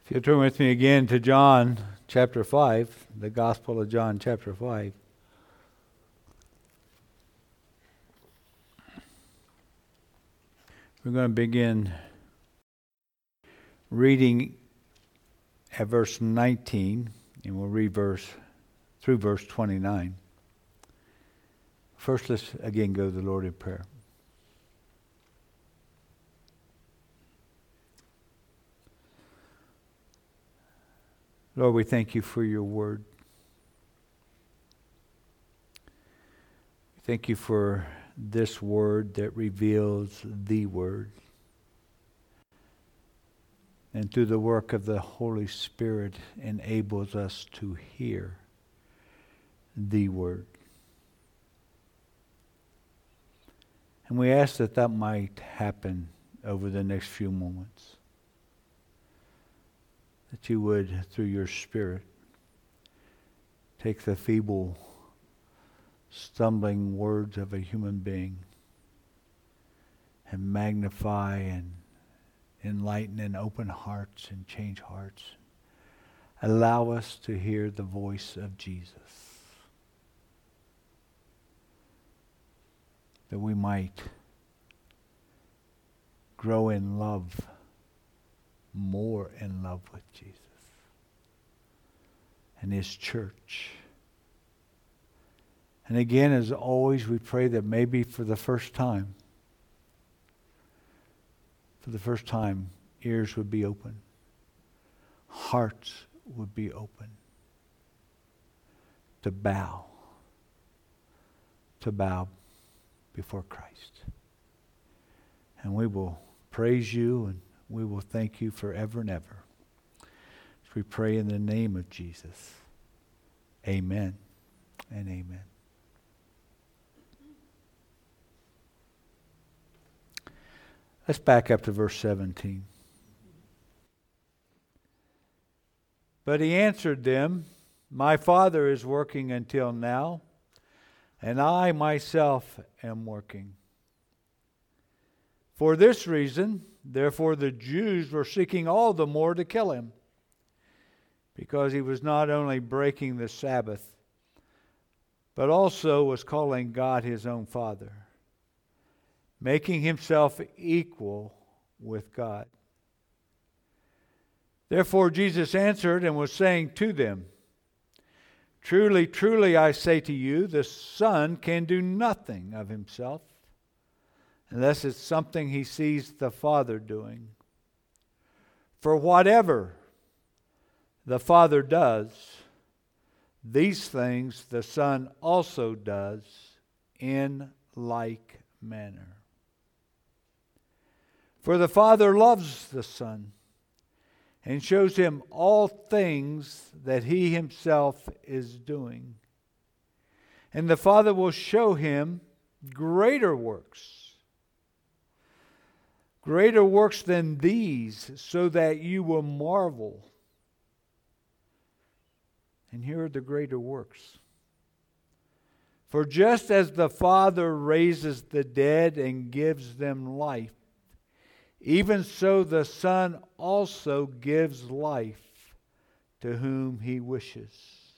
If you turn with me again to John chapter 5, the Gospel of John chapter 5. We're going to begin reading at verse 19, and we'll read through verse 29. First, let's again go to the Lord in prayer. Lord, we thank you for your word. Thank you for this word that reveals the word. And through the work of the Holy Spirit enables us to hear the word. And we ask that that might happen over the next few moments. That you would, through your Spirit, take the feeble, stumbling words of a human being and magnify and enlighten and open hearts and change hearts. Allow us to hear the voice of Jesus, that we might grow in love, more in love with Jesus and His church. And again, as always, we pray that maybe for the first time, ears would be open, hearts would be open to bow before Christ. And we will praise you and we will thank you forever and ever. As we pray in the name of Jesus. Amen and amen. Let's back up to verse 17. But he answered them, "My Father is working until now, and I myself am working. For this reason, therefore, the Jews were seeking all the more to kill him, because he was not only breaking the Sabbath, but also was calling God his own Father, making himself equal with God. Therefore Jesus answered and was saying to them, Truly, truly, I say to you, the Son can do nothing of himself, unless it's something he sees the Father doing. For whatever the Father does, these things the Son also does in like manner. For the Father loves the Son, and shows him all things that he himself is doing. And the Father will show him greater works than these, so that you will marvel. And here are the greater works. For just as the Father raises the dead and gives them life, even so the Son also gives life to whom he wishes.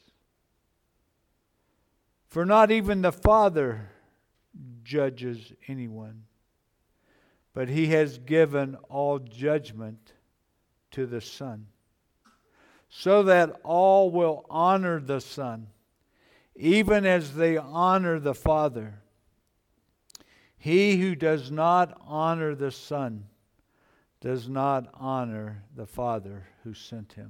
For not even the Father judges anyone, but he has given all judgment to the Son, so that all will honor the Son, even as they honor the Father. He who does not honor the Son does not honor the Father who sent him.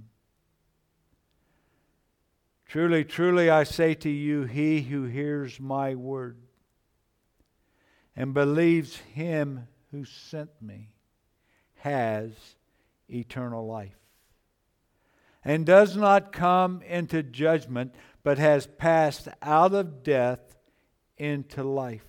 Truly, truly, I say to you, he who hears my word and believes him who sent me has eternal life, and does not come into judgment, but has passed out of death into life.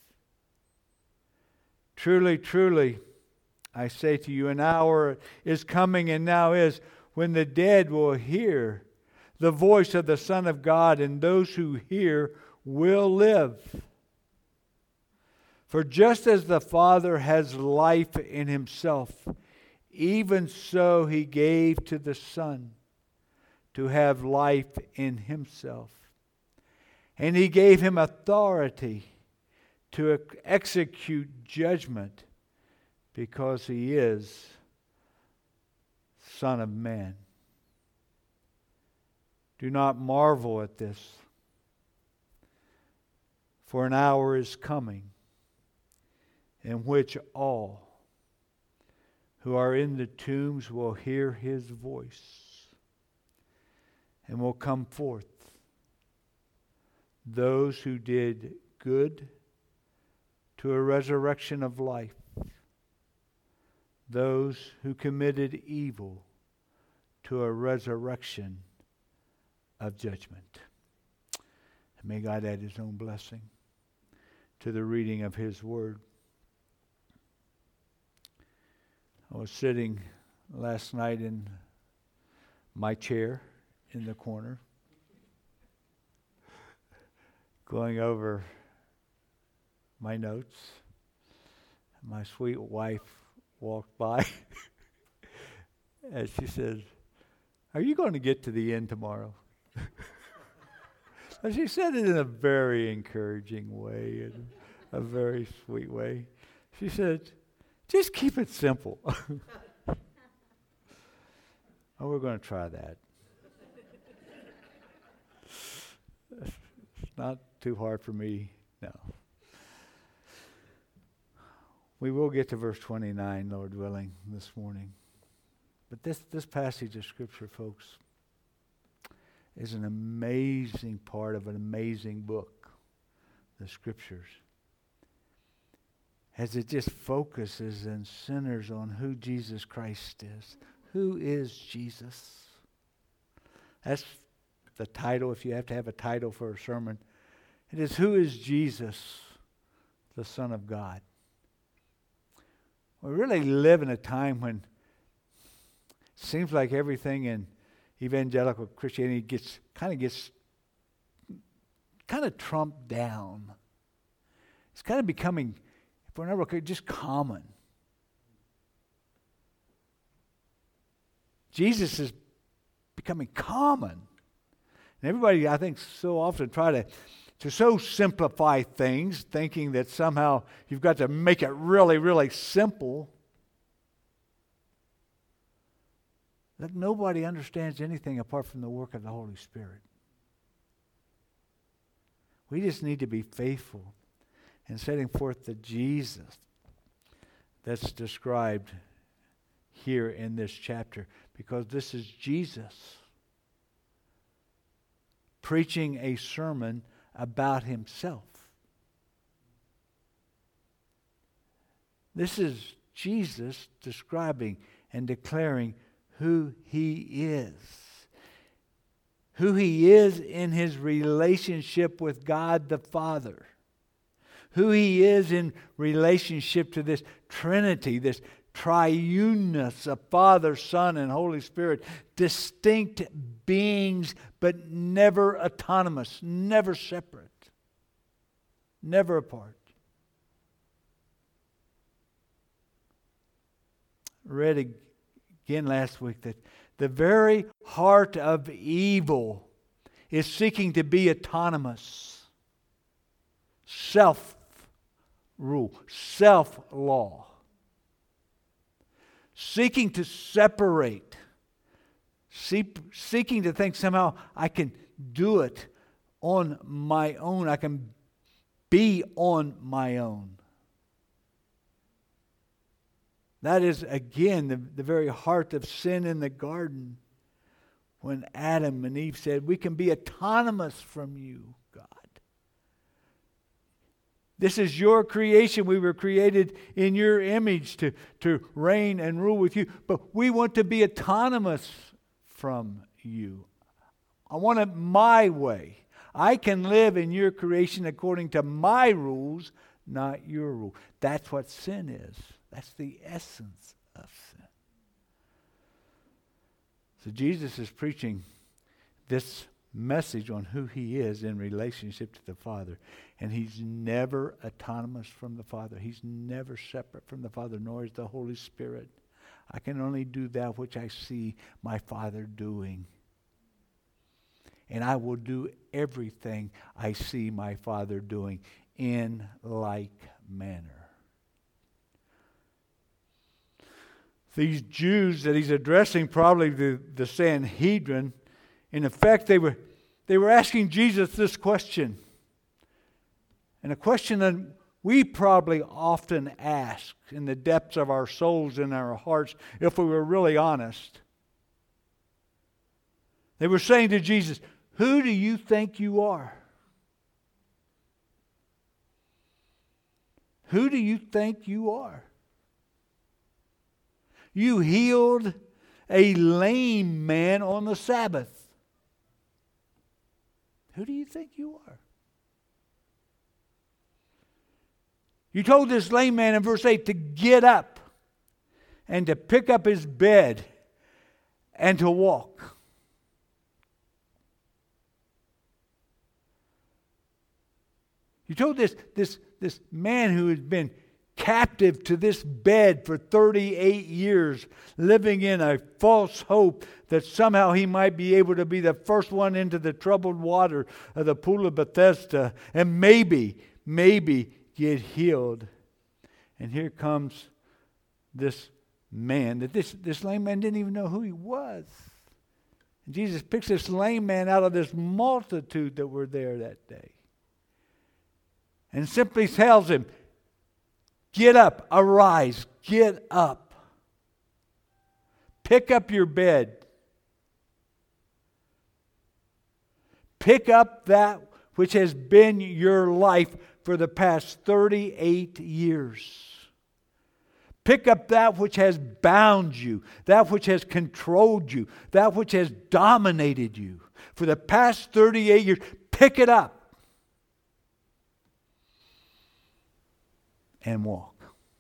Truly, truly, I say to you, an hour is coming and now is, when the dead will hear the voice of the Son of God, and those who hear will live. For just as the Father has life in himself, even so he gave to the Son to have life in himself. And he gave him authority to execute judgment because he is Son of Man. Do not marvel at this, for an hour is coming in which all who are in the tombs will hear his voice and will come forth. Those who did good to a resurrection of life. Those who committed evil to a resurrection of judgment. And may God add his own blessing to the reading of his word. I was sitting last night in my chair in the corner, going over my notes. My sweet wife walked by and she said, "Are you going to get to the end tomorrow?" And she said it in a very encouraging way, in a very sweet way. She said, "Just keep it simple." Oh, we're going to try that. It's not too hard for me, no. We will get to verse 29, Lord willing, this morning. But this passage of Scripture, folks, is an amazing part of an amazing book, the Scriptures, as it just focuses and centers on who Jesus Christ is. Who is Jesus? That's the title, if you have to have a title for a sermon. It is, who is Jesus, the Son of God? We really live in a time when it seems like everything in evangelical Christianity gets kind of trumped down. It's kind of becoming, if we're not just common. Jesus is becoming common. And everybody, I think, so often try to so simplify things, thinking that somehow you've got to make it really, really simple. That nobody understands anything apart from the work of the Holy Spirit. We just need to be faithful in setting forth the Jesus that's described here in this chapter, because this is Jesus preaching a sermon about himself. This is Jesus describing and declaring who he is. Who he is in his relationship with God the Father. Who he is in relationship to this Trinity, this triuneness of Father, Son, and Holy Spirit. Distinct beings, but never autonomous, never separate, never apart. Read again last week that the very heart of evil is seeking to be autonomous, self-rule, self-law. Seeking to separate, seeking to think somehow I can do it on my own. I can be on my own. That is, again, the very heart of sin in the garden, when Adam and Eve said, "We can be autonomous from you, God. This is your creation. We were created in your image to reign and rule with you. But we want to be autonomous from you. I want it my way. I can live in your creation according to my rules, not your rule." That's what sin is. That's the essence of sin. So Jesus is preaching this message on who he is in relationship to the Father. And he's never autonomous from the Father. He's never separate from the Father, nor is the Holy Spirit. I can only do that which I see my Father doing. And I will do everything I see my Father doing in like manner. These Jews that he's addressing, probably the Sanhedrin, in effect, they were asking Jesus this question. And a question that we probably often ask in the depths of our souls and our hearts, if we were really honest. They were saying to Jesus, "Who do you think you are? Who do you think you are? You healed a lame man on the Sabbath. Who do you think you are? You told this lame man in verse 8 to get up and to pick up his bed and to walk. You told this man who had been captive to this bed for 38 years, living in a false hope that somehow he might be able to be the first one into the troubled water of the pool of Bethesda and maybe get healed. And here comes this man, that this lame man didn't even know who he was. And Jesus picks this lame man out of this multitude that were there that day and simply tells him, "Get up, arise, get up. Pick up your bed. Pick up that which has been your life for the past 38 years. Pick up that which has bound you, that which has controlled you, that which has dominated you for the past 38 years. Pick it up and walk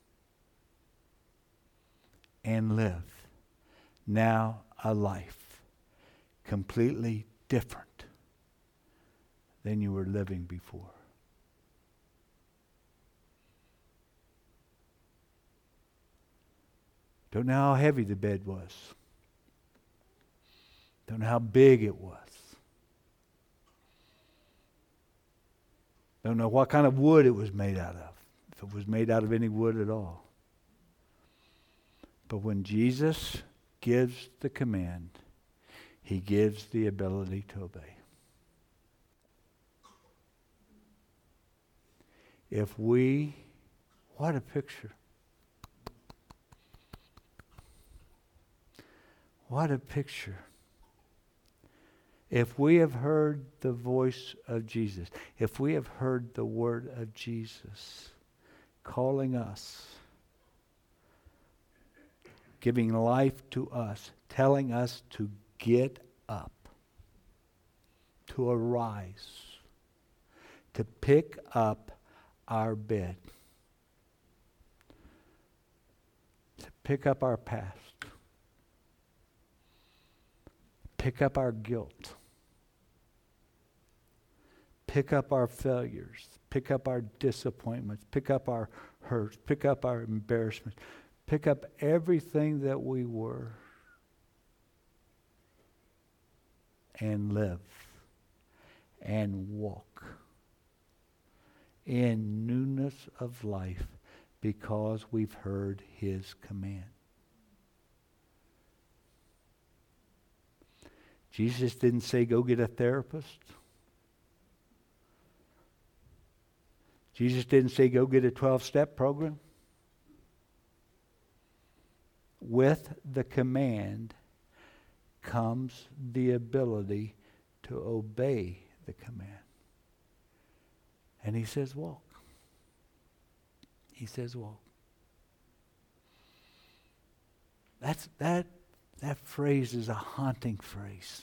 and live now a life completely different than you were living before." Don't know how heavy the bed was. Don't know how big it was. Don't know what kind of wood it was made out of, if it was made out of any wood at all. But when Jesus gives the command, he gives the ability to obey. What a picture. What a picture. If we have heard the voice of Jesus, if we have heard the word of Jesus calling us, giving life to us, telling us to get up, to arise, to pick up our bed, to pick up our past, pick up our guilt, pick up our failures, pick up our disappointments, pick up our hurts, pick up our embarrassments, pick up everything that we were and live and walk in newness of life because we've heard his command. Jesus didn't say, "Go get a therapist." Jesus didn't say, "Go get a 12-step program." With the command comes the ability to obey the command. And he says, walk. He says, walk. That phrase is a haunting phrase.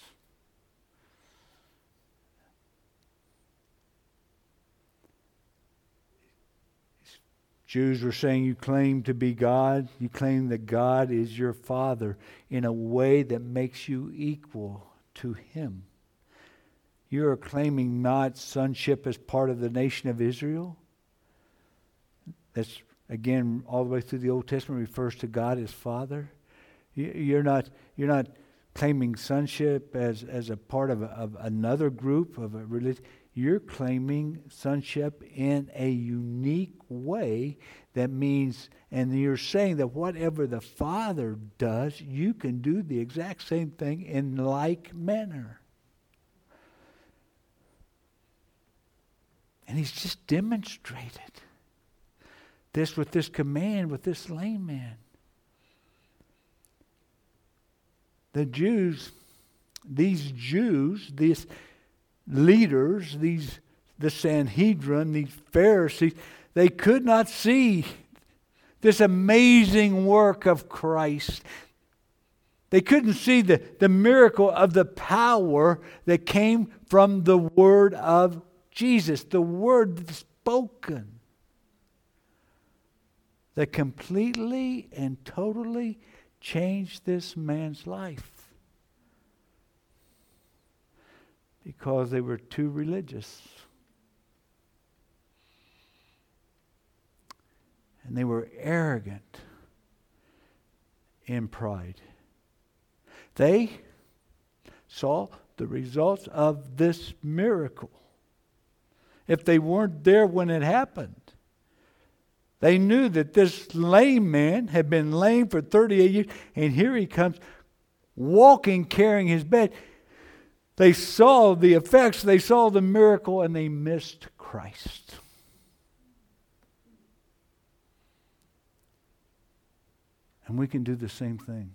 Jews were saying, you claim to be God. You claim that God is your Father in a way that makes you equal to him. You are claiming not sonship as part of the nation of Israel. That's, again, all the way through the Old Testament refers to God as Father. You're not claiming sonship as a part of another group of a religion. You're claiming sonship in a unique way. That means, and you're saying that whatever the Father does, you can do the exact same thing in like manner. And He's just demonstrated this with this command, with this lame man. The Jews, these leaders, the Sanhedrin, these Pharisees, they could not see this amazing work of Christ. They couldn't see the miracle of the power that came from the word of Jesus, the word spoken, that completely and totally changed this man's life. Because they were too religious. And they were arrogant in pride. They saw the results of this miracle. If they weren't there when it happened, they knew that this lame man had been lame for 38 years, and here he comes walking, carrying his bed. They saw the effects, they saw the miracle, and they missed Christ. And we can do the same thing.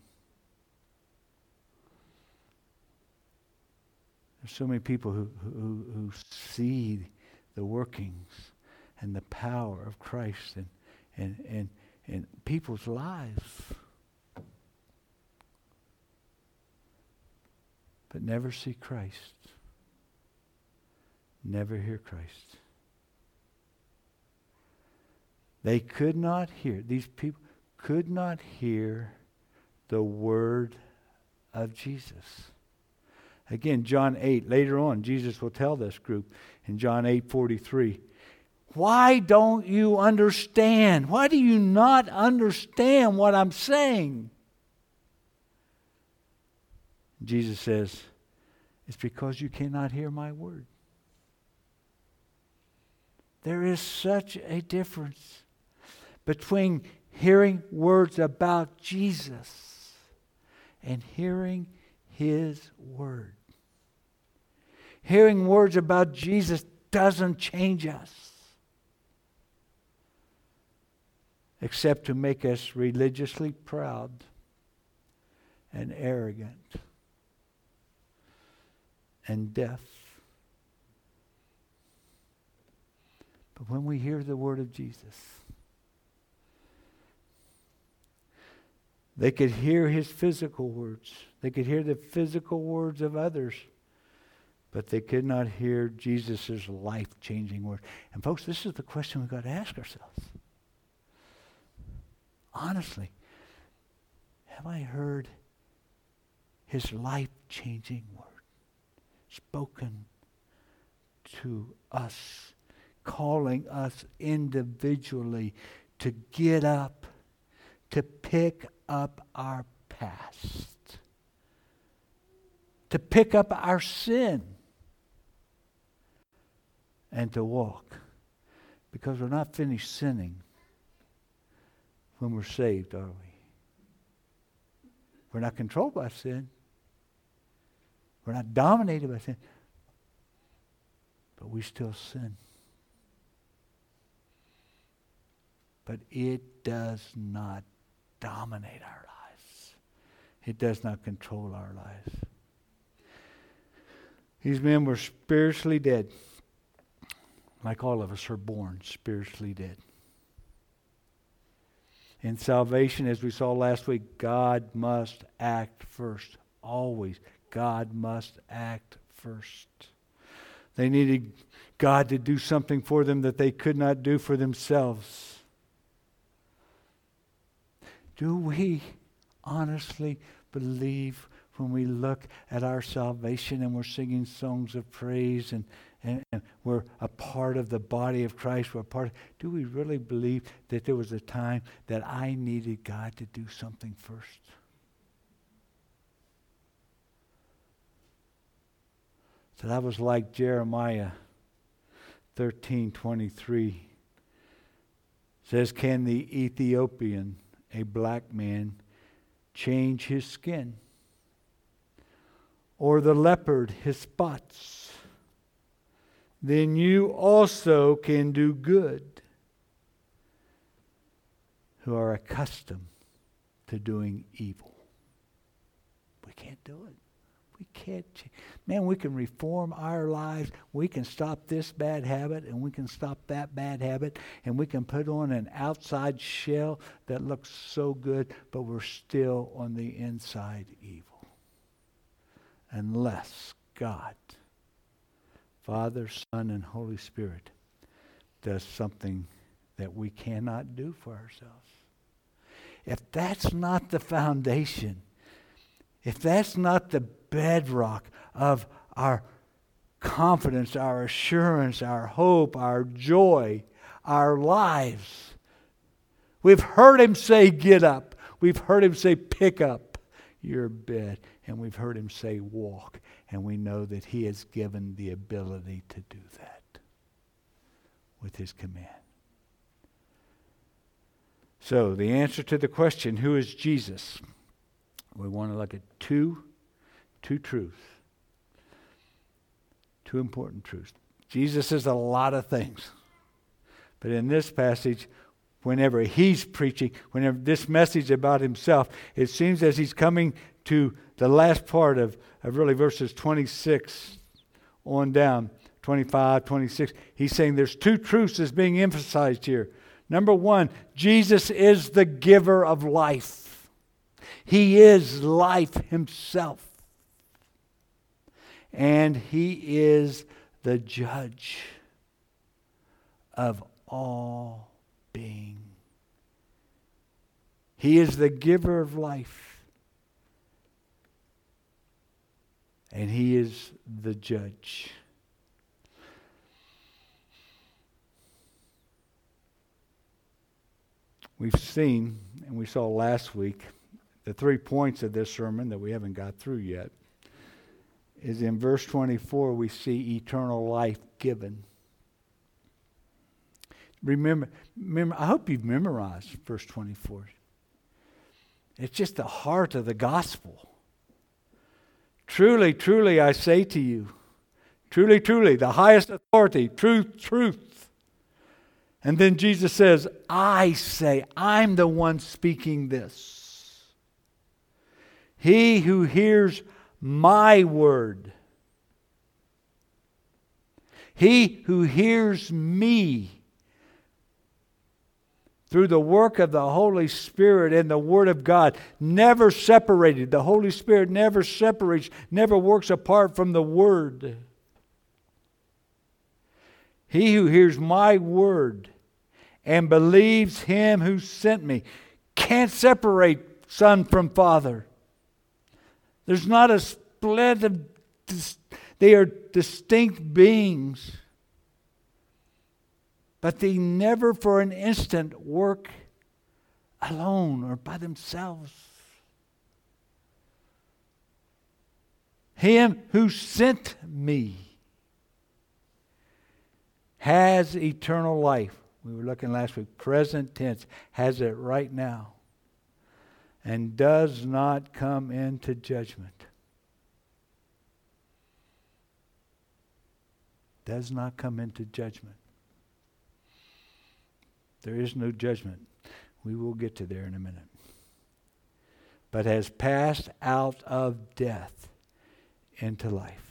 There's so many people who see the workings and the power of Christ in people's lives, but never see Christ, never hear Christ. They could not hear, these people could not hear the word of Jesus. Again, John 8, later on, Jesus will tell this group in John 8:43, why don't you understand? Why do you not understand what I'm saying? Jesus says, it's because you cannot hear my word. There is such a difference between hearing words about Jesus and hearing His word. Hearing words about Jesus doesn't change us, except to make us religiously proud and arrogant and deaf. But when we hear the word of Jesus, they could hear His physical words. They could hear the physical words of others, but they could not hear Jesus' life-changing word. And folks, this is the question we've got to ask ourselves. Honestly, have I heard His life-changing word spoken to us, calling us individually to get up, to pick up our past, to pick up our sin, and to walk? Because we're not finished sinning when we're saved, are we? We're not controlled by sin. We're not dominated by sin. But we still sin. But it does not dominate our lives. It does not control our lives. These men were spiritually dead. Like all of us are born spiritually dead. In salvation, as we saw last week, God must act first. Always, God must act first. They needed God to do something for them that they could not do for themselves. Do we honestly believe when we look at our salvation and we're singing songs of praise and we're a part of the body of Christ, do we really believe that there was a time that I needed God to do something first? So that was like Jeremiah 13:23. Says, can the Ethiopian, a black man, change his skin? Or the leopard his spots? Then you also can do good, who are accustomed to doing evil. We can't do it. We can't. Man, we can reform our lives. We can stop this bad habit, and we can stop that bad habit, and we can put on an outside shell that looks so good, but we're still on the inside evil. Unless God, Father, Son, and Holy Spirit, does something that we cannot do for ourselves. If that's not the foundation, if that's not the bedrock of our confidence, our assurance, our hope, our joy, our lives, we've heard him say, get up. We've heard him say, pick up your bed. And we've heard him say, walk. And we know that he has given the ability to do that with his command. So the answer to the question, who is Jesus? We want to look at two truths. Two important truths. Jesus is a lot of things. But in this passage, whenever he's preaching, whenever this message about himself, it seems as he's coming to the last part of really verses 26 on down, 25, 26, he's saying there's two truths that's being emphasized here. Number one, Jesus is the giver of life. He is life himself. And he is the judge of all being. He is the giver of life. And he is the judge. We've seen, and we saw last week, the 3 points of this sermon that we haven't got through yet, is in verse 24 we see eternal life given. Remember, I hope you've memorized verse 24. It's just the heart of the gospel. Truly, truly, I say to you, truly, truly, the highest authority, truth, truth. And then Jesus says, I say, I'm the one speaking this. He who hears my word, he who hears me through the work of the Holy Spirit and the Word of God, never separated. The Holy Spirit never separates, never works apart from the Word. He who hears my word and believes him who sent me can't separate Son from Father. There's not a split of... They are distinct beings. But they never for an instant work alone or by themselves. Him who sent me has eternal life. We were looking last week, present tense, has it right now. And does not come into judgment. Does not come into judgment. There is no judgment. We will get to there in a minute. But has passed out of death into life.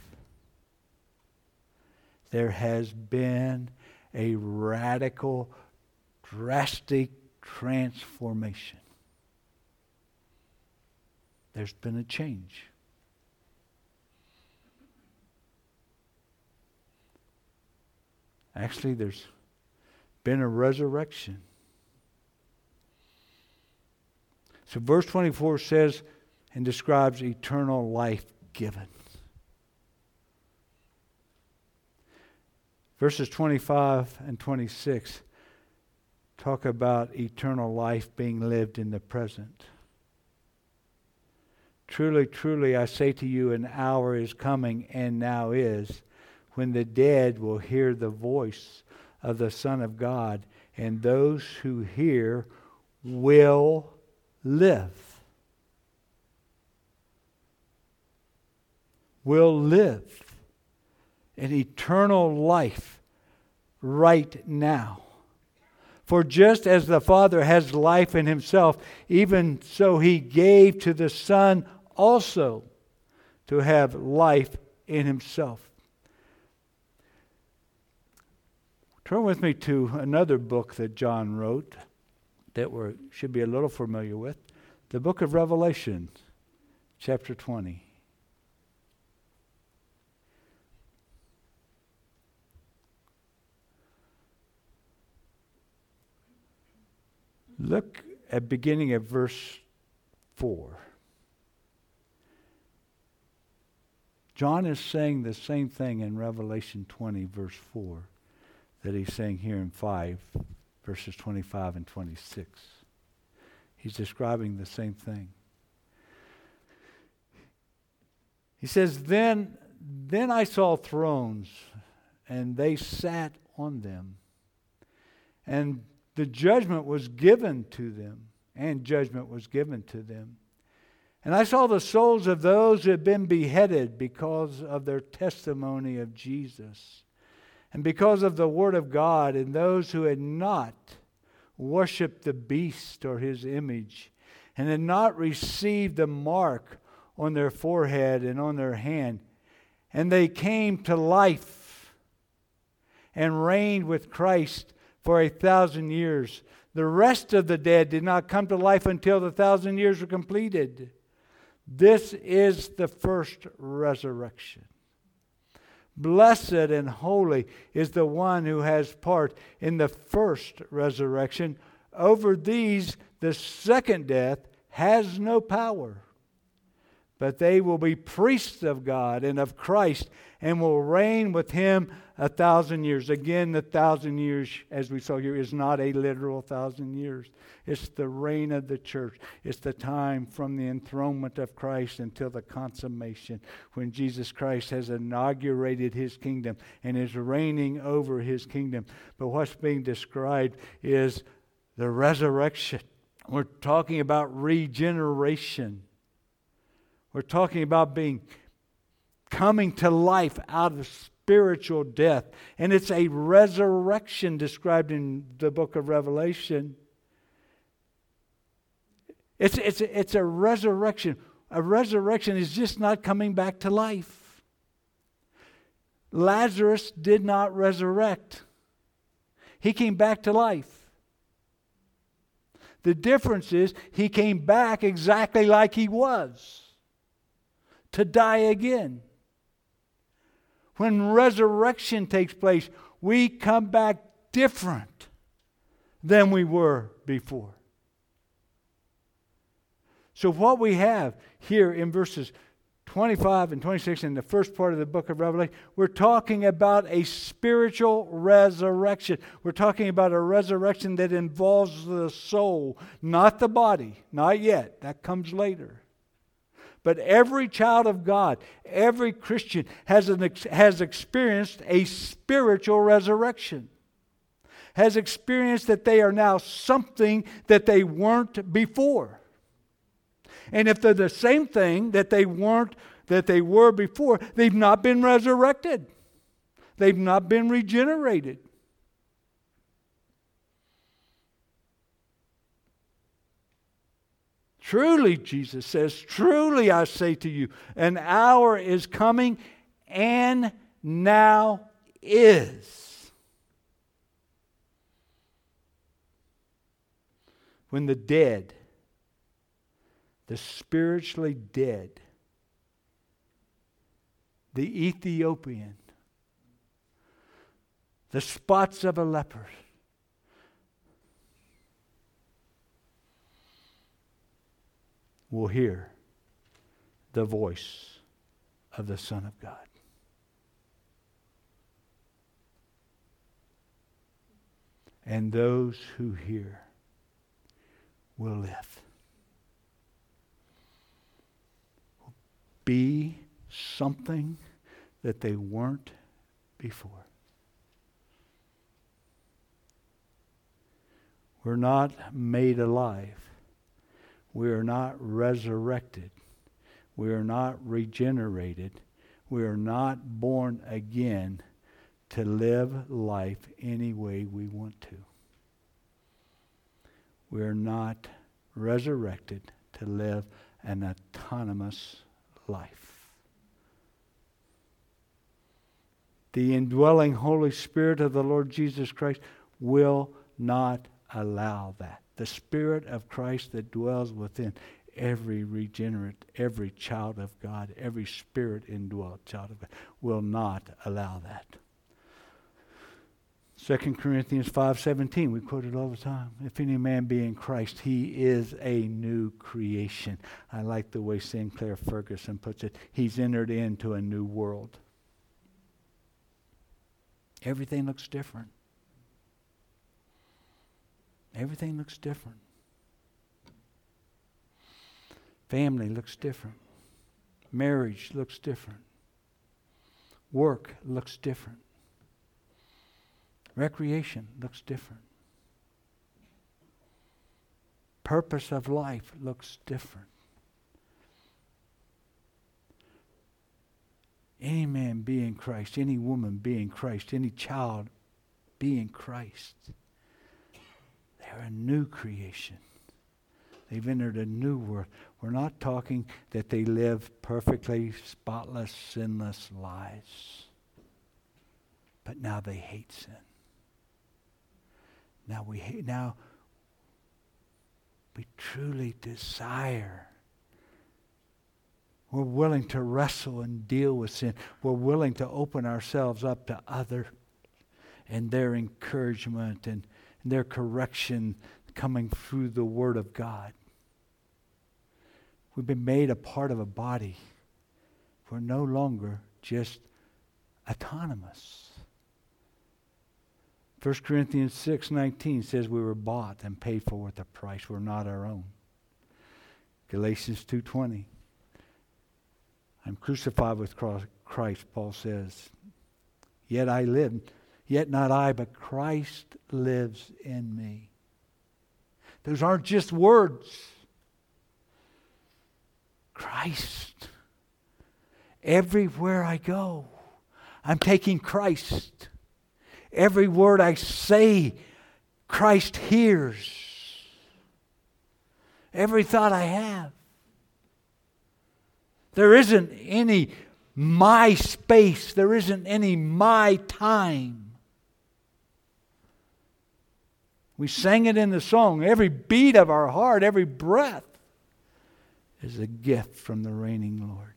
There has been a radical, drastic transformation. There's been a change. Actually, there's been a resurrection. So verse 24 says and describes eternal life given. Verses 25 and 26 talk about eternal life being lived in the present. Truly, truly, I say to you, an hour is coming, and now is, when the dead will hear the voice of the Son of God, and those who hear will live. Will live an eternal life right now. For just as the Father has life in himself, even so he gave to the Son also to have life in himself. Turn with me to another book that John wrote that we should be a little familiar with. The book of Revelation, chapter 20. Look at beginning of verse 4. John is saying the same thing in Revelation 20, verse 4, that he's saying here in 5, verses 25 and 26. He's describing the same thing. He says, Then I saw thrones, and they sat on them. And the judgment was given to them, and judgment was given to them. And I saw the souls of those who had been beheaded because of their testimony of Jesus, and because of the word of God, and those who had not worshipped the beast or his image, and had not received the mark on their forehead and on their hand. And they came to life and reigned with Christ for 1,000 years. The rest of the dead did not come to life until the 1,000 years were completed. This is the first resurrection. Blessed and holy is the one who has part in the first resurrection. Over these, the second death has no power. But they will be priests of God and of Christ, and will reign with him 1,000 years. Again, the 1,000 years, as we saw here, is not a literal 1,000 years. It's the reign of the church. It's the time from the enthronement of Christ until the consummation, when Jesus Christ has inaugurated his kingdom and is reigning over his kingdom. But what's being described is the resurrection. We're talking about regeneration. We're talking about coming to life out of spiritual death. And it's a resurrection described in the book of Revelation. It's a resurrection. A resurrection is just not coming back to life. Lazarus did not resurrect. He came back to life. The difference is he came back exactly like he was, to die again. When resurrection takes place, we come back different than we were before. So what we have here in verses 25 and 26 in the first part of the book of Revelation, we're talking about a spiritual resurrection. We're talking about a resurrection that involves the soul, not the body. Not yet. That comes later. But every child of God, every Christian has experienced a spiritual resurrection. Has experienced that they are now something that they weren't before. And if they're the same thing that they were before, they've not been resurrected. They've not been regenerated. Truly, Jesus says, truly I say to you, an hour is coming and now is, when the dead, the spiritually dead, the Ethiopian, the spots of a leopard, will hear the voice of the Son of God. And those who hear will live. be something that they weren't before. We're not made alive. We are not resurrected. We are not regenerated. We are not born again to live life any way we want to. We are not resurrected to live an autonomous life. The indwelling Holy Spirit of the Lord Jesus Christ will not allow that. The Spirit of Christ that dwells within every regenerate, every child of God, every Spirit indwelt child of God will not allow that. 2 Corinthians 5:17, we quote it all the time. If any man be in Christ, he is a new creation. I like the way Sinclair Ferguson puts it. He's entered into a new world. Everything looks different. Everything looks different. Family looks different. Marriage looks different. Work looks different. Recreation looks different. Purpose of life looks different. Any man be in Christ, any woman be in Christ, any child be in Christ. They're a new creation. They've entered a new world. We're not talking that they live perfectly spotless, sinless lives. But now they hate sin. Now we truly desire. We're willing to wrestle and deal with sin. We're willing to open ourselves up to others and their encouragement and their correction coming through the Word of God. We've been made a part of a body. We're no longer just autonomous. 1 Corinthians 6:19 says we were bought and paid for with a price. We're not our own. Galatians 2:20. I'm crucified with Christ, Paul says. Yet I live, yet not I, but Christ lives in me. Those aren't just words. Christ. Everywhere I go, I'm taking Christ. Every word I say, Christ hears. Every thought I have. There isn't any my space. There isn't any my time. We sang it in the song. Every beat of our heart, every breath is a gift from the reigning Lord.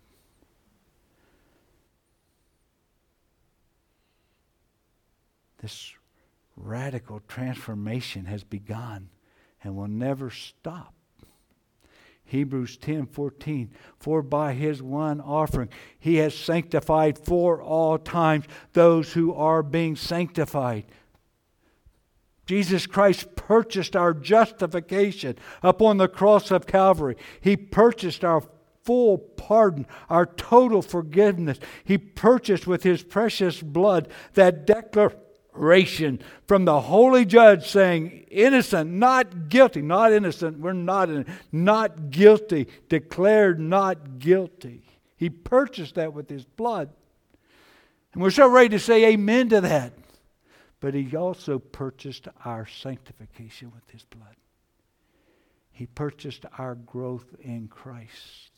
This radical transformation has begun and will never stop. Hebrews 10:14, for by his one offering he has sanctified for all times those who are being sanctified. Jesus Christ purchased our justification upon the cross of Calvary. He purchased our full pardon, our total forgiveness. He purchased with his precious blood that declaration from the holy judge saying, innocent, not guilty. Not innocent, we're not guilty, declared not guilty. He purchased that with his blood. And we're so ready to say amen to that. But he also purchased our sanctification with his blood. He purchased our growth in Christ.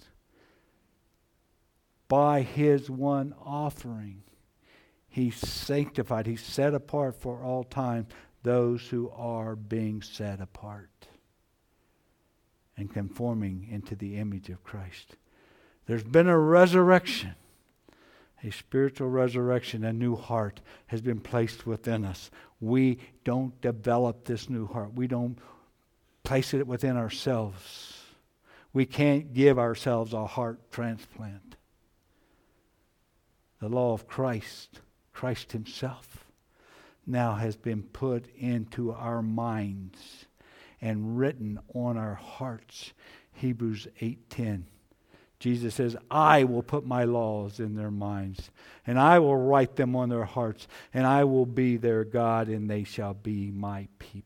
By his one offering, he sanctified, he set apart for all time those who are being set apart and conforming into the image of Christ. There's been a resurrection. A spiritual resurrection, a new heart has been placed within us. We don't develop this new heart. We don't place it within ourselves. We can't give ourselves a heart transplant. The law of Christ, Christ himself, now has been put into our minds and written on our hearts. Hebrews 8:10 Jesus says, I will put my laws in their minds, and I will write them on their hearts, and I will be their God, and they shall be my people.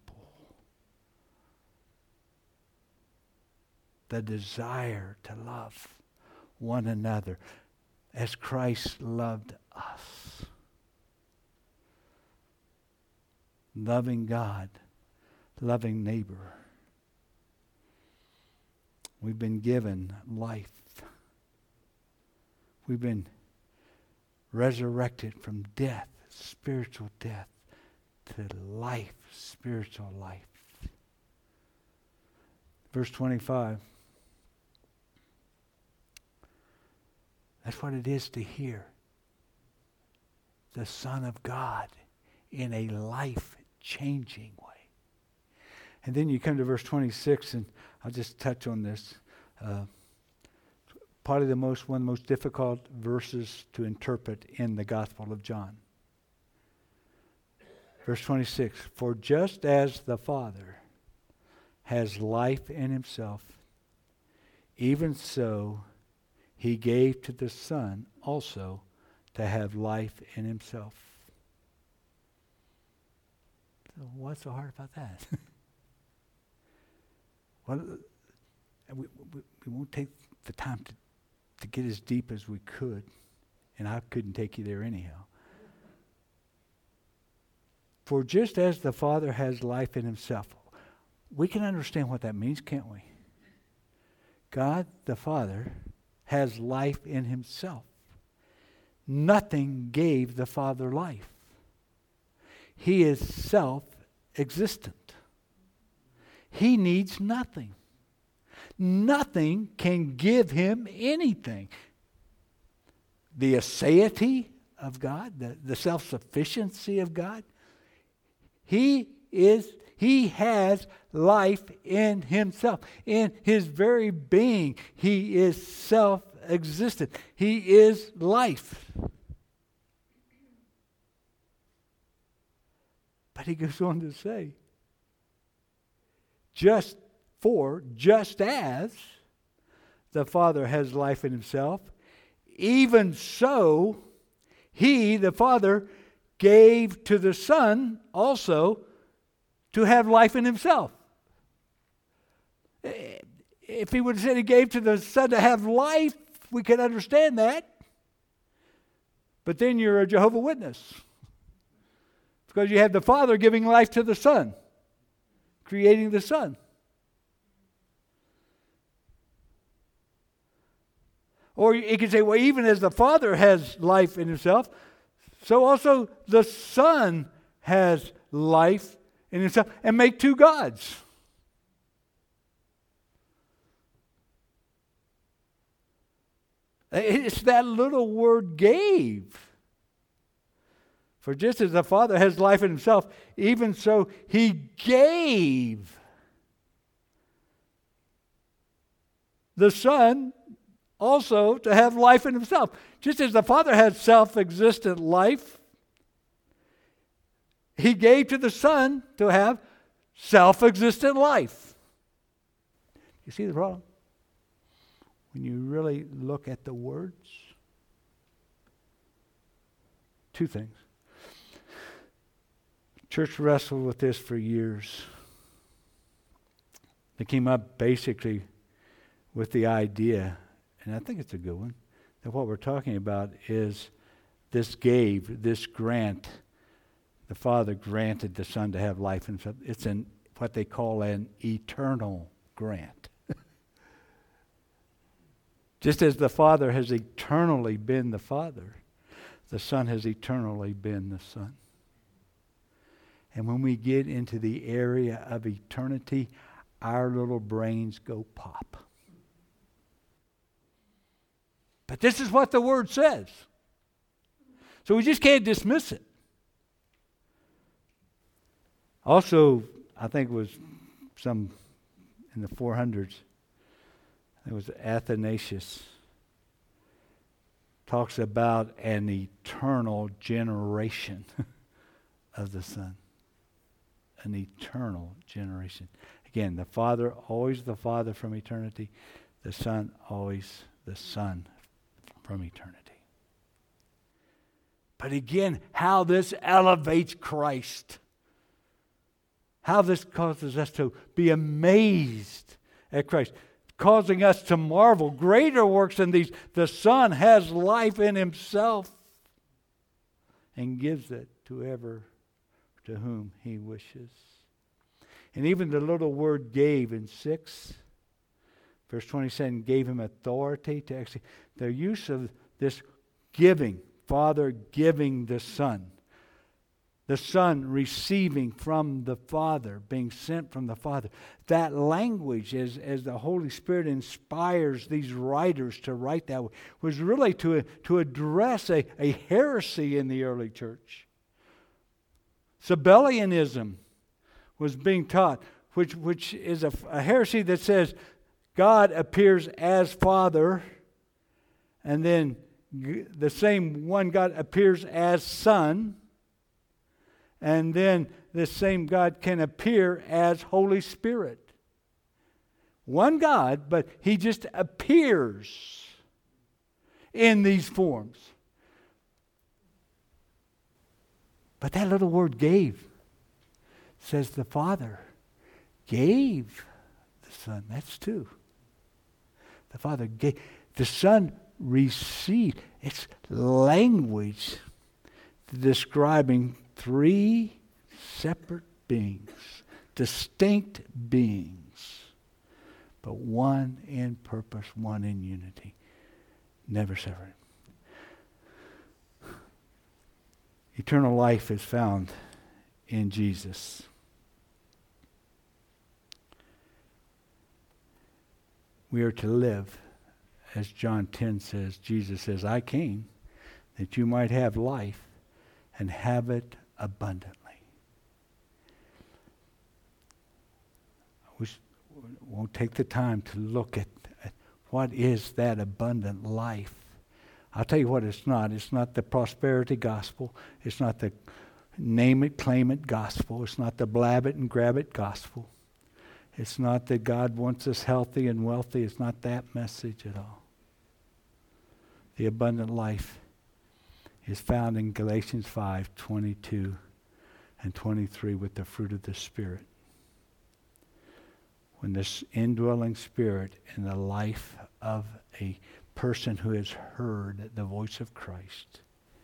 The desire to love one another as Christ loved us. Loving God, loving neighbor. We've been given life. We've been resurrected from death, spiritual death, to life, spiritual life. Verse 25. That's what it is to hear the Son of God in a life-changing way. And then you come to verse 26, and I'll just touch on this. Probably one of the most difficult verses to interpret in the Gospel of John. Verse 26, for just as the Father has life in himself, even so he gave to the Son also to have life in himself. So what's so hard about that? Well, we won't take the time to get as deep as we could, and I couldn't take you there anyhow. For just as the Father has life in himself, we can understand what that means, can't we? God the Father has life in himself. Nothing gave the Father life. He is self-existent. He needs nothing. Nothing can give him anything. The aseity of God, the self-sufficiency of God, He has life in himself. In his very being, he is self-existent. He is life. But he goes on to say, just as the Father has life in himself, even so he, the Father, gave to the Son also to have life in himself. If he would have said he gave to the Son to have life, we could understand that. But then you're a Jehovah's Witness. Because you have the Father giving life to the Son, creating the Son. Or you could say, well, even as the Father has life in himself, so also the Son has life in himself, and make two gods. It's that little word gave. For just as the Father has life in himself, even so he gave the Son also to have life in himself. Just as the Father has self-existent life, he gave to the Son to have self-existent life. You see the problem? When you really look at the words, two things. Church wrestled with this for years. They came up basically with the idea, and I think it's a good one, that what we're talking about is this grant. The Father granted the Son to have life in himself. It's what they call an eternal grant. Just as the Father has eternally been the Father, the Son has eternally been the Son. And when we get into the area of eternity, our little brains go pop. But this is what the Word says. So we just can't dismiss it. Also, I think it was some in the 400s, it was Athanasius, talks about an eternal generation of the Son. An eternal generation. Again, the Father, always the Father from eternity. The Son, always the Son from eternity. But again, how this elevates Christ. How this causes us to be amazed at Christ, causing us to marvel. Greater works than these. The Son has life in Himself and gives it to whom He wishes. And even the little word gave in 6, verse 27, gave Him authority to execute. The use of this giving, Father giving the Son receiving from the Father, being sent from the Father. That language, as the Holy Spirit inspires these writers to write that way, was really to address a heresy in the early church. Sabellianism was being taught, which is a heresy that says God appears as Father, and then the same one God appears as Son, and then the same God can appear as Holy Spirit. One God, but He just appears in these forms. But that little word gave says the Father gave the Son. That's two. The Father gave. The Son received. It's language describing three separate beings, distinct beings, but one in purpose, one in unity, never separate. Eternal life is found in Jesus. We are to live, as John 10 says, Jesus says, I came that you might have life and have it abundantly. We won't take the time to look at what is that abundant life. I'll tell you what it's not. It's not the prosperity gospel. It's not the name it, claim it gospel. It's not the blab it and grab it gospel. It's not that God wants us healthy and wealthy. It's not that message at all. The abundant life is found in Galatians 5:22 and 23 with the fruit of the Spirit. When this indwelling Spirit in the life of a person who has heard the voice of Christ,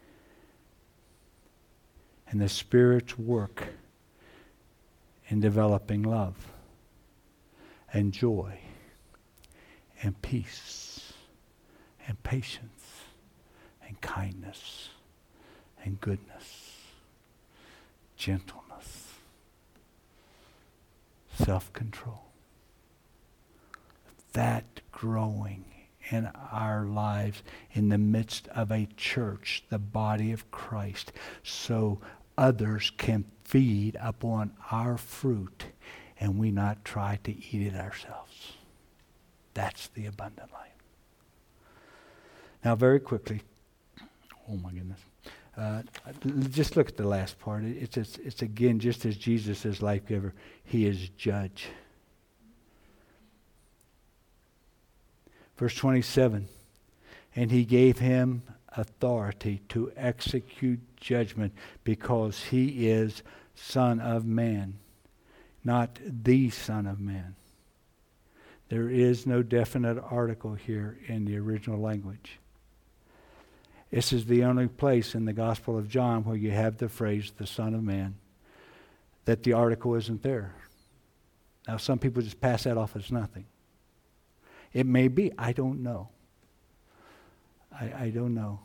and the Spirit's work in developing love and joy and peace and patience and kindness and goodness, gentleness, self-control. That growing in our lives in the midst of a church, the body of Christ, so others can feed upon our fruit and we not try to eat it ourselves. That's the abundant life. Now, very quickly, oh my goodness, just look at the last part. It's again, just as Jesus is life giver, He is judge. Verse 27, and He gave Him authority to execute judgment because He is Son of Man, not the Son of Man. There is no definite article here in the original language. This is the only place in the Gospel of John where you have the phrase, the Son of Man, that the article isn't there. Now, some people just pass that off as nothing. It may be. I don't know. I don't know.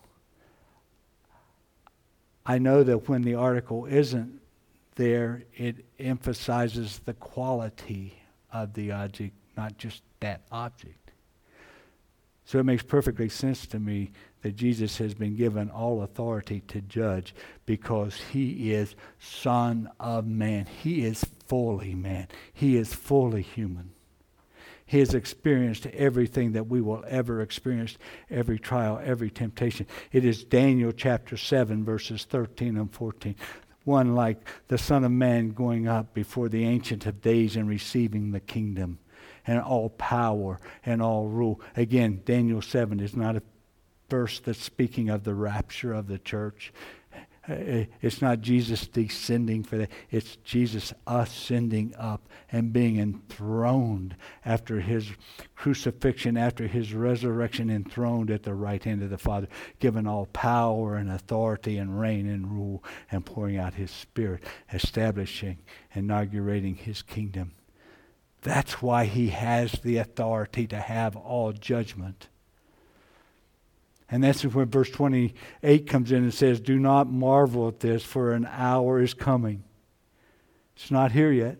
I know that when the article isn't there, it emphasizes the quality of the object, not just that object. So it makes perfectly sense to me that Jesus has been given all authority to judge because He is Son of Man. He is fully man. He is fully human. He has experienced everything that we will ever experience, every trial, every temptation. It is Daniel chapter 7, verses 13 and 14. One like the Son of Man going up before the Ancient of Days and receiving the kingdom. and all power and all rule. Again, Daniel 7 is not a verse that's speaking of the rapture of the church. It's not Jesus descending for that. It's Jesus ascending up and being enthroned after his crucifixion, after his resurrection, enthroned at the right hand of the Father, given all power and authority and reign and rule, and pouring out his Spirit, establishing, inaugurating his kingdom. That's why he has the authority to have all judgment. And that's where verse 28 comes in and says, do not marvel at this, for an hour is coming. It's not here yet.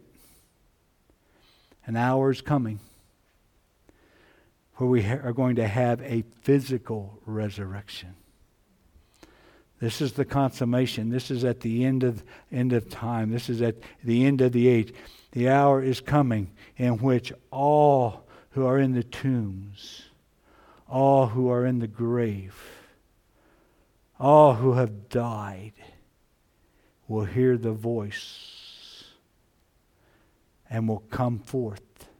An hour is coming where we are going to have a physical resurrection. This is the consummation. This is at the end of time. This is at the end of the age. The hour is coming in which all who are in the tombs, all who are in the grave, all who have died will hear the voice and will come forth.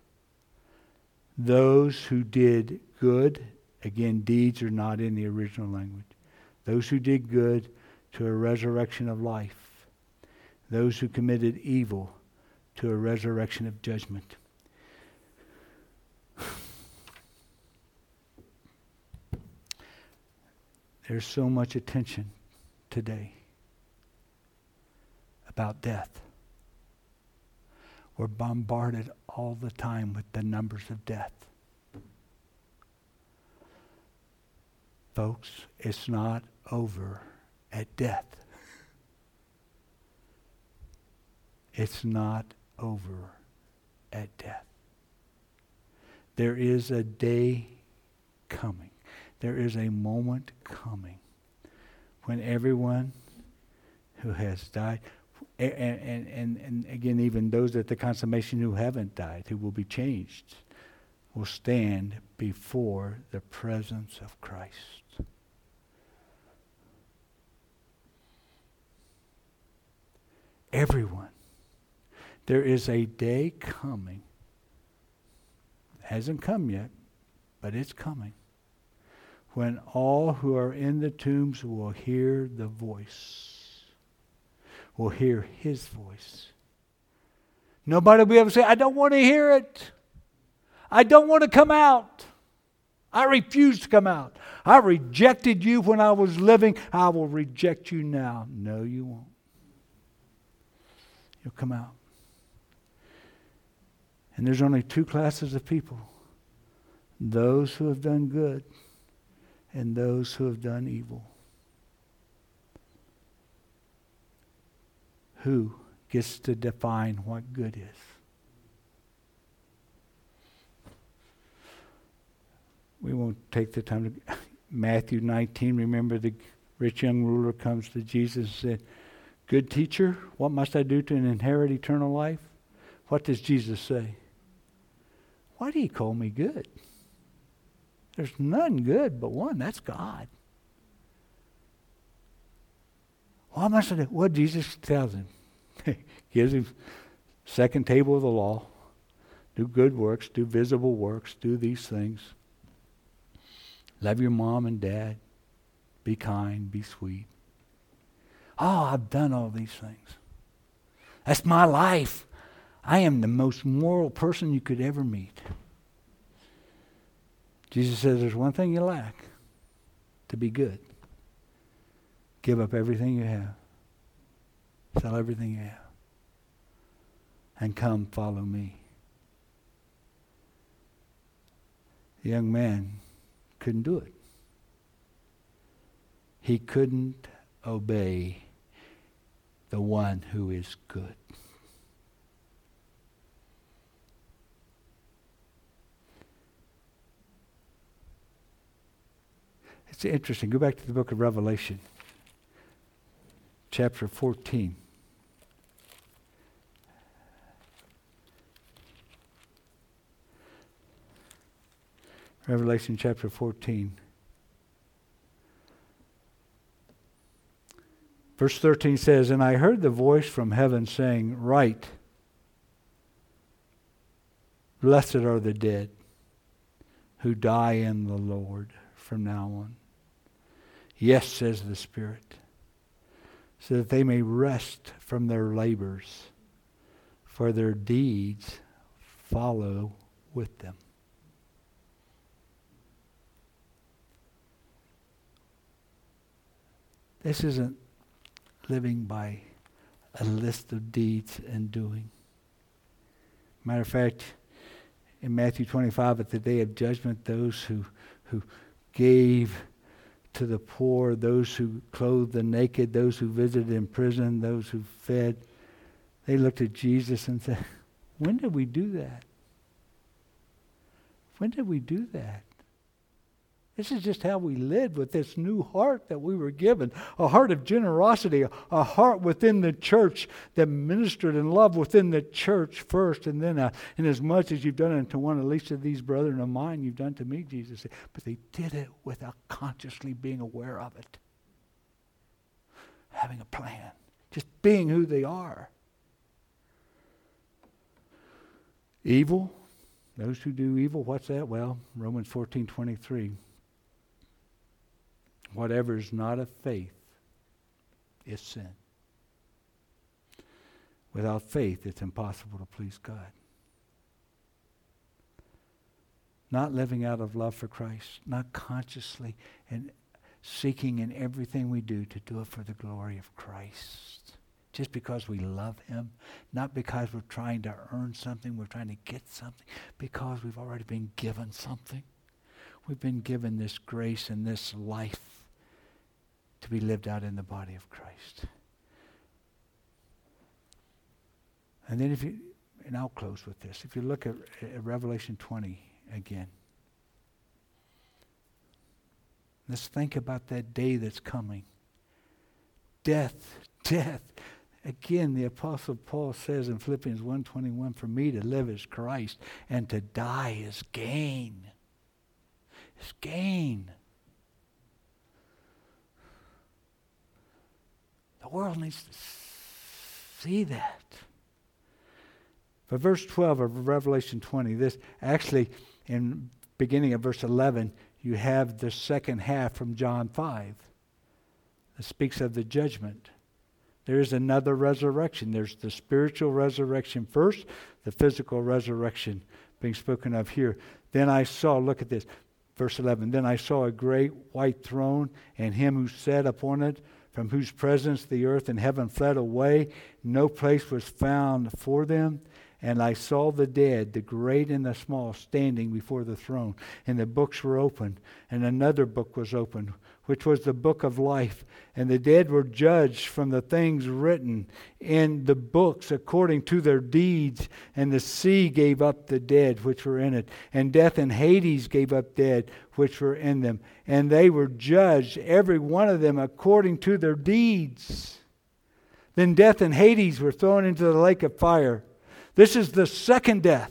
Those who did good, again, deeds are not in the original language. Those who did good to a resurrection of life. Those who committed evil to a resurrection of judgment. There's so much attention today about death. We're bombarded all the time with the numbers of death. Folks, it's not over at death. It's not over at death. There is a day coming. There is a moment coming when everyone who has died, and again, even those at the consummation who haven't died, who will be changed, will stand before the presence of Christ. Everyone. There is a day coming. It hasn't come yet, but it's coming. When all who are in the tombs will hear the voice, will hear his voice. Nobody will be able to say, I don't want to hear it. I don't want to come out. I refuse to come out. I rejected you when I was living. I will reject you now. No, you won't. You'll come out. And there's only two classes of people. Those who have done good and those who have done evil. Who gets to define what good is? We won't take the time to... Matthew 19, remember the rich young ruler comes to Jesus and said, good teacher, what must I do to inherit eternal life? What does Jesus say? Why do you call me good? There's none good but one. That's God. What must I do? Well, Jesus tells him. Gives him second table of the law. Do good works. Do visible works. Do these things. Love your mom and dad. Be kind. Be sweet. Oh, I've done all these things. That's my life. I am the most moral person you could ever meet. Jesus says there's one thing you lack to be good. Give up everything you have. Sell everything you have. And come follow me. The young man couldn't do it. He couldn't obey the one who is good. It's interesting. Go back to the book of Revelation, chapter 14. Revelation chapter 14. Verse 13 says, and I heard the voice from heaven saying, write, Blessed are the dead who die in the Lord from now on. Yes, says the Spirit, so that they may rest from their labors, for their deeds follow with them. This isn't living by a list of deeds and doing. Matter of fact, in Matthew 25, at the day of judgment, those who gave to the poor, those who clothed the naked, those who visited in prison, those who fed, they looked at Jesus and said, when did we do that? When did we do that? This is just how we lived with this new heart that we were given, a heart of generosity, a heart within the church that ministered and loved within the church first, and then in as much as you've done it to one, at least of these brethren of mine, you've done to me, Jesus said. But they did it without consciously being aware of it, having a plan, just being who they are. Evil, those who do evil, what's that? Well, Romans 14:23. Whatever is not of faith is sin. Without faith, it's impossible to please God. Not living out of love for Christ, not consciously and seeking in everything we do to do it for the glory of Christ. Just because we love Him, not because we're trying to earn something, we're trying to get something, because we've already been given something. We've been given this grace and this life to be lived out in the body of Christ. And then and I'll close with this. If you look at Revelation 20 again, let's think about that day that's coming. Death. Again, the Apostle Paul says in Philippians 1:21, for me to live is Christ and to die is gain. It's gain. The world needs to see that. But verse 12 of Revelation 20, this actually, in beginning of verse 11, you have the second half from John 5 that speaks of the judgment. There is another resurrection. There's the spiritual resurrection first, the physical resurrection being spoken of here. Then I saw, look at this, verse 11, then I saw a great white throne and him who sat upon it, from whose presence the earth and heaven fled away. No place was found for them. And I saw the dead, the great and the small, standing before the throne. And the books were opened. And another book was opened, which was the book of life. And the dead were judged from the things written in the books according to their deeds. And the sea gave up the dead which were in it. And death and Hades gave up dead which were in them. And they were judged, every one of them, according to their deeds. Then death and Hades were thrown into the lake of fire. This is the second death.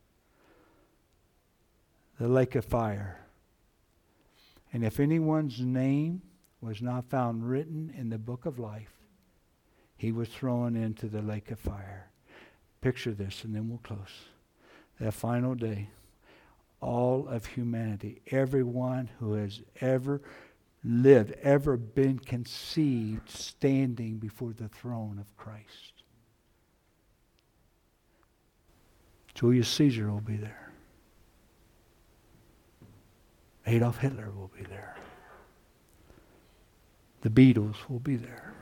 The lake of fire. And if anyone's name was not found written in the book of life, he was thrown into the lake of fire. Picture this, and then we'll close. That final day, all of humanity, everyone who has ever lived, ever been conceived, standing before the throne of Christ. Julius Caesar will be there. Adolf Hitler will be there. The Beatles will be there.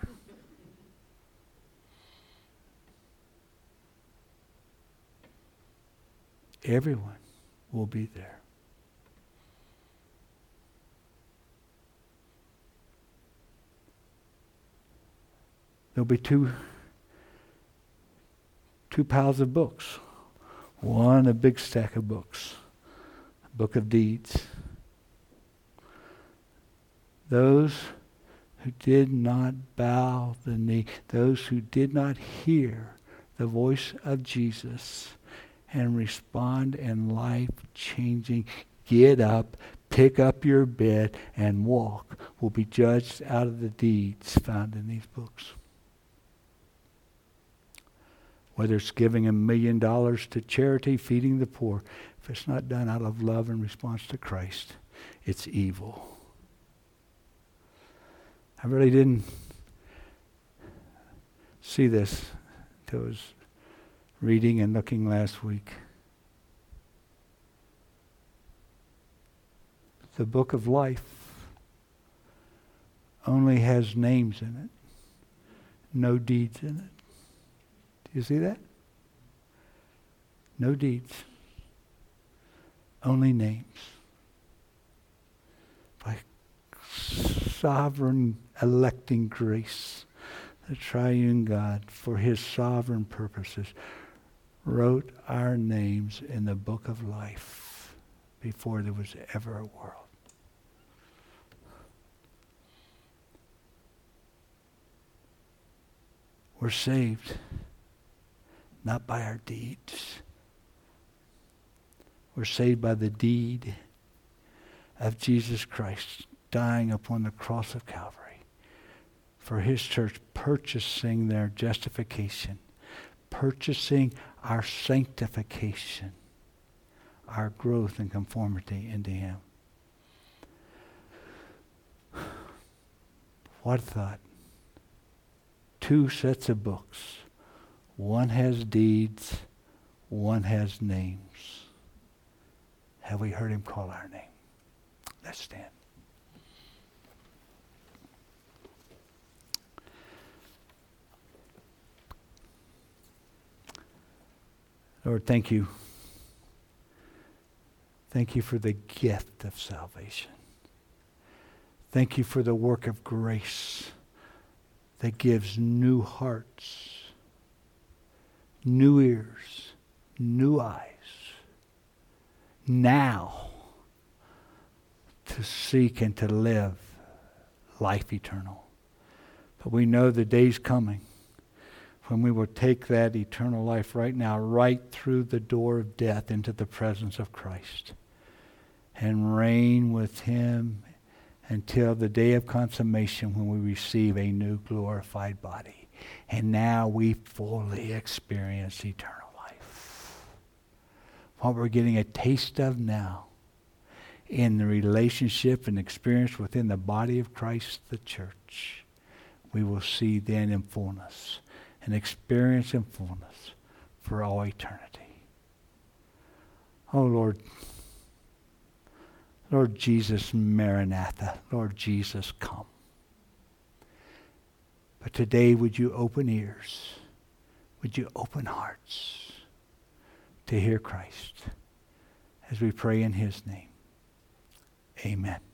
Everyone will be there. There'll be two piles of books. One, a big stack of books, a book of deeds. Those who did not bow the knee, those who did not hear the voice of Jesus and respond in life-changing, get up, pick up your bed, and walk, will be judged out of the deeds found in these books. Whether it's giving $1 million to charity, feeding the poor, if it's not done out of love and response to Christ, it's evil. I really didn't see this until I was reading and looking last week. The book of life only has names in it, no deeds in it. Do you see that? No deeds, only names. By sovereign electing grace, the triune God, for his sovereign purposes, wrote our names in the book of life before there was ever a world. We're saved not by our deeds. We're saved by the deed of Jesus Christ dying upon the cross of Calvary for his church, purchasing their justification, purchasing our sanctification, our growth and conformity into him. What a thought. 2 sets of books. One has deeds, one has names. Have we heard him call our name? Let's stand. Lord, thank you. Thank you for the gift of salvation. Thank you for the work of grace that gives new hearts, new ears, new eyes, now to seek and to live life eternal. But we know the day's coming when we will take that eternal life right now, right through the door of death into the presence of Christ and reign with him until the day of consummation when we receive a new glorified body. And now we fully experience eternal life. What we're getting a taste of now in the relationship and experience within the body of Christ, the church, we will see then in fullness and experience in fullness for all eternity. Oh Lord, Lord Jesus, Maranatha. Lord Jesus, come. But today, would you open ears? Would you open hearts to hear Christ as we pray in his name? Amen.